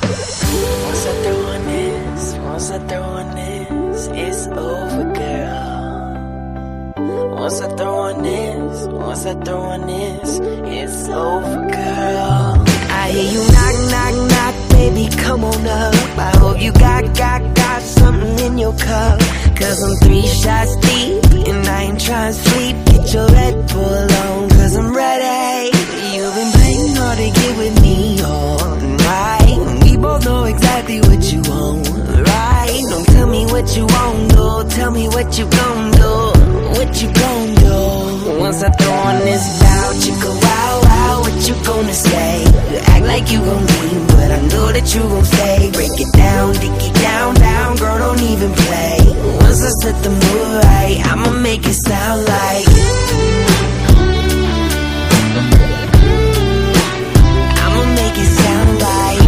Once I throw on this, once I throw on this, it's over, girl. Once I throw on this, once I throw on this, it's over, girl. I hear you knock, knock, knock, baby, come on up. I hope you got something in your cup. Cause I'm 3 shots deep, and I ain't trying to sleep. Get your Red Bull on, cause I'm ready. You've been playing hard to get with me all night. We both know exactly what you want, right? Don't tell me what you won't do, tell me what you gon' do, what you gon' do. Once I throw on this bow, chicka wow wow, what you gonna say? Act like you gon' leave, but I know that you gon' stay. Break it down, dig it down, down, girl, don't even play. Once I set the mood right, I'ma make it sound like I'ma make it sound like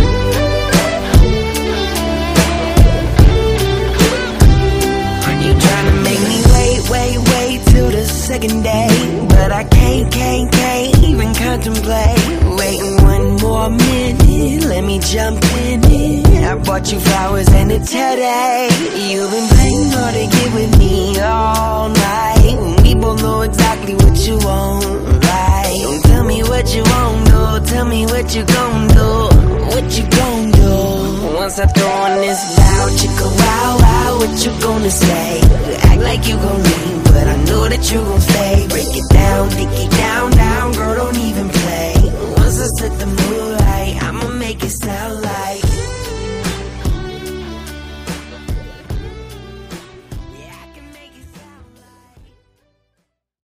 you tryna make me wait till the second day, but I can't even contemplate waiting one more minute. Let me jump in it. I bought you flowers and a today. You've been playing hard to get with me all night. We both know exactly what you want, right? Don't tell me what you won't do, tell me what you gon' do, what you gon' do. Once I throw on this bow, chicka wow wow, what you gonna say? Act like you gon' leave, but I know that you gon' stay. Break it down, dig it down, down, girl, don't even play. Once I set the mood right, I'ma make it sound like